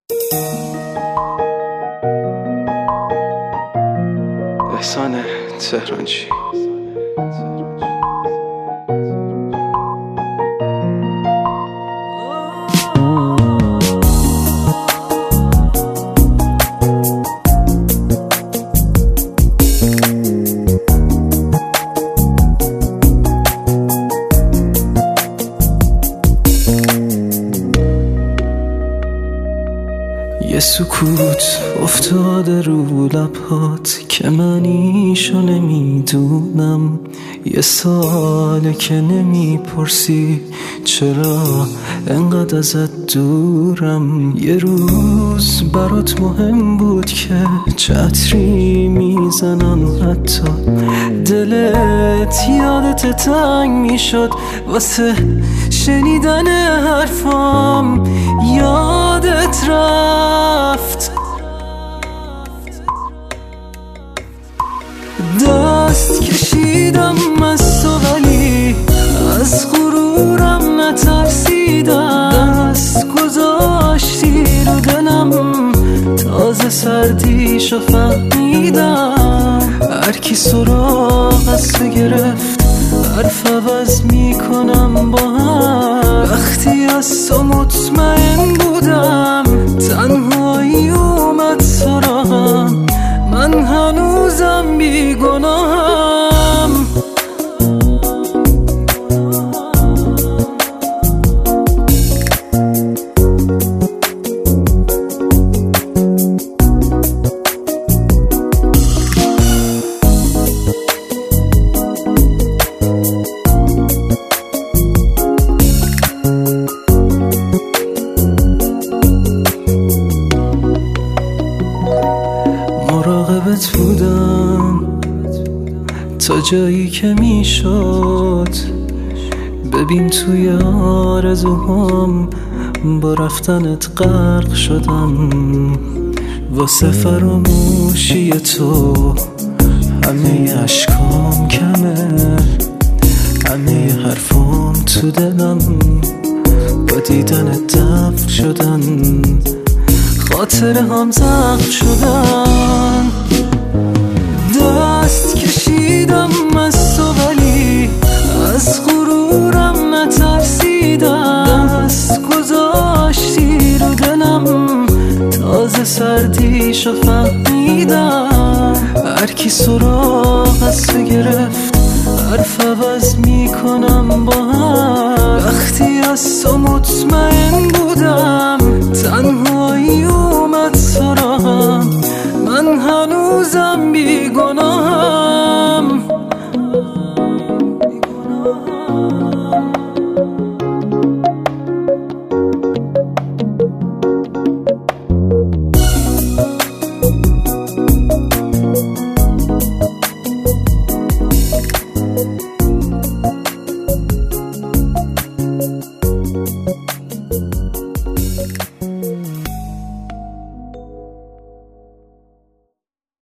احسان تهرانچی. یه سکوت افتاده رو لبات که منیشو نمیدونم. یه ساله که نمیپرسی چرا انقدر ازت دورم. یه روز برات مهم بود که چه عطری میزنم، حتی دلت یادت تنگ میشد واسه شنیدن حرفام. یادت رفت دست کشیدم از تو ولی از غرورم نترسیدم. دست گذاشتی رو دلم تازه سردیشو فهمیدم. هرکی سراغ از تو گرفت حرف عوض میکنم با هم. وقتی از تو مطمئن بودم تنهایی اومد سراغم. من هنوزم بیگناهم. مراقبت بودم تا جایی که میشد. ببین توی آرزوهام با رفتنت غرق شدم. واسه فراموشی تو همه اشکام کمه، همه حرفام تو دلم با دیدنت دفن شدن. خاطره هم زخم شدن. دست کشیدم از تو ولی از غرورم نترسیدم. دست گذاشتی رو دلم تازه سردیشو فهمیدم. هرکی سراغ از تو گرفت حرف